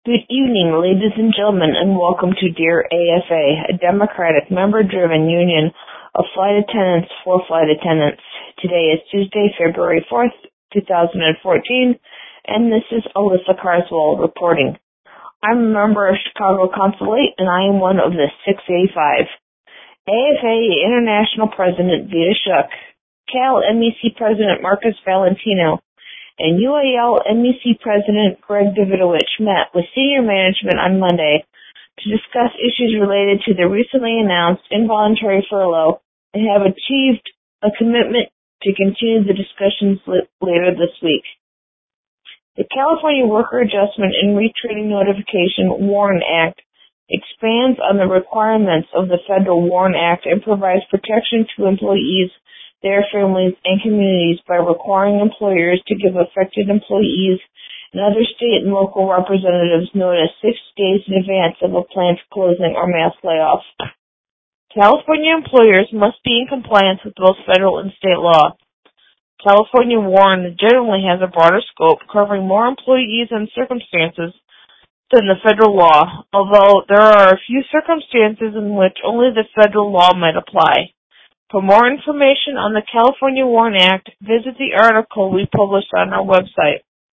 Good evening, ladies and gentlemen, and welcome to Dear AFA, a Democratic member-driven union of flight attendants for flight attendants. Today is Tuesday, February 4th, 2014, and this is Alyssa Carswell reporting. I'm a member of Chicago Consulate, and I am one of the 685. AFA International President Vita Schuck, Cal MEC President Marcus Valentino, and UAL MEC President Greg Davidovich met with senior management on Monday to discuss issues related to the recently announced involuntary furlough and have achieved a commitment to continue the discussions later this week. The California Worker Adjustment and Retraining Notification WARN Act expands on the requirements of the Federal WARN Act and provides protection to employees, their families, and communities by requiring employers to give affected employees and other state and local representatives notice 6 days in advance of a planned closing or mass layoff. California employers must be in compliance with both federal and state law. California WARN generally has a broader scope, covering more employees and circumstances than the federal law, although there are a few circumstances in which only the federal law might apply. For more information on the California WARN Act, visit the article we published on our website.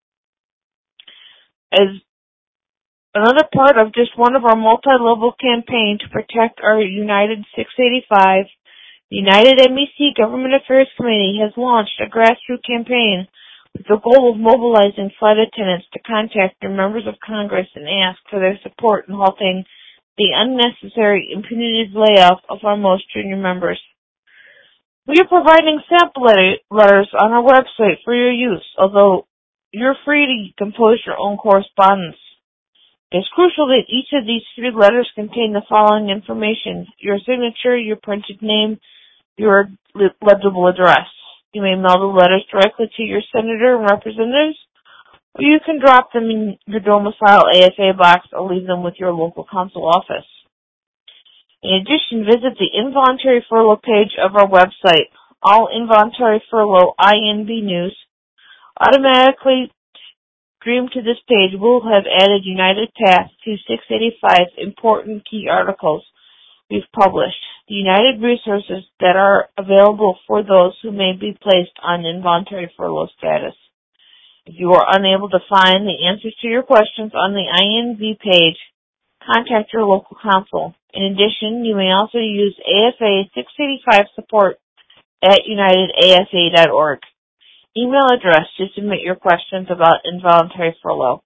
As another part of just one of our multi-level campaign to protect our United 685, the United MEC Government Affairs Committee has launched a grassroots campaign with the goal of mobilizing flight attendants to contact their members of Congress and ask for their support in halting the unnecessary and punitive layoff of our most junior members. We are providing sample letters on our website for your use, although you're free to compose your own correspondence. It's crucial that each of these 3 letters contain the following information: your signature, your printed name, your legible address. You may mail the letters directly to your senator and representatives, or you can drop them in your domicile AFA box or leave them with your local consul office. In addition, visit the involuntary furlough page of our website. All involuntary furlough INB news automatically streamed to this page will have added United Path to 685 important key articles we've published, the United resources that are available for those who may be placed on involuntary furlough status. If you are unable to find the answers to your questions on the INB page, contact your local consul. In addition, you may also use AFA 685 support at unitedafa.org. Email address to submit your questions about involuntary furlough.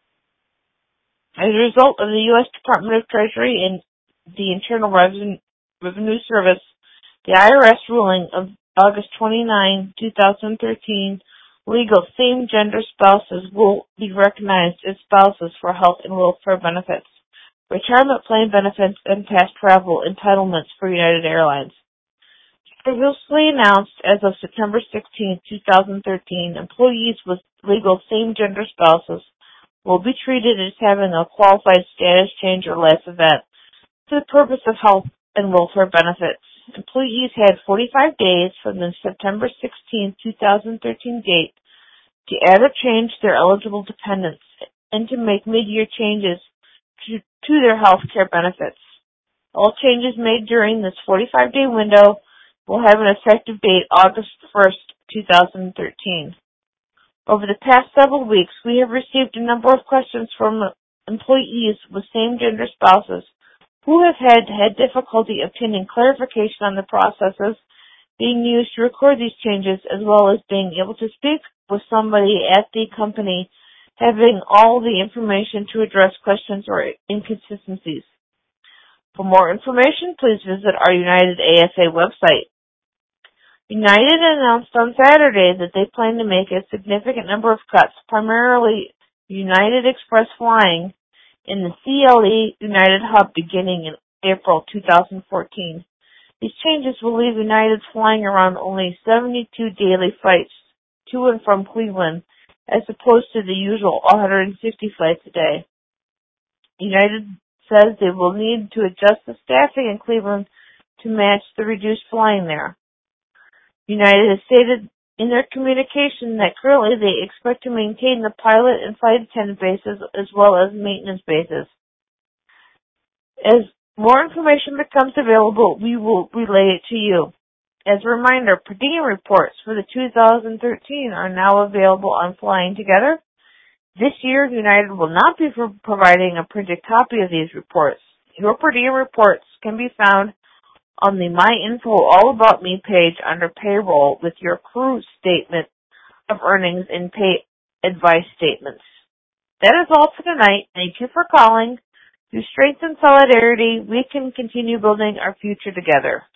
As a result of the U.S. Department of Treasury and the Internal Revenue Service, the IRS ruling of August 29, 2013, legal same-gender spouses will be recognized as spouses for health and welfare benefits, retirement plan benefits, and past travel entitlements for United Airlines. Previously announced as of September 16, 2013, employees with legal same-gender spouses will be treated as having a qualified status change or life event for the purpose of health and welfare benefits. Employees had 45 days from the September 16, 2013 date to add or change their eligible dependents and to make mid-year changes to their health care benefits. All changes made during this 45-day window will have an effective date August 1st, 2013. Over the past several weeks, we have received a number of questions from employees with same-gender spouses who have had difficulty obtaining clarification on the processes being used to record these changes, as well as being able to speak with somebody at the company having all the information to address questions or inconsistencies. For more information, please visit our United AFA website. United announced on Saturday that they plan to make a significant number of cuts, primarily United Express flying in the CLE United hub beginning in April 2014. These changes will leave United flying around only 72 daily flights to and from Cleveland, as opposed to the usual 150 flights a day. United says they will need to adjust the staffing in Cleveland to match the reduced flying there. United has stated in their communication that currently they expect to maintain the pilot and flight attendant bases as well as maintenance bases. As more information becomes available, we will relay it to you. As a reminder, per diem reports for the 2013 are now available on Flying Together. This year, United will not be providing a printed copy of these reports. Your per diem reports can be found on the My Info All About Me page under Payroll with your crew statement of earnings and pay advice statements. That is all for tonight. Thank you for calling. Through strength and solidarity, we can continue building our future together.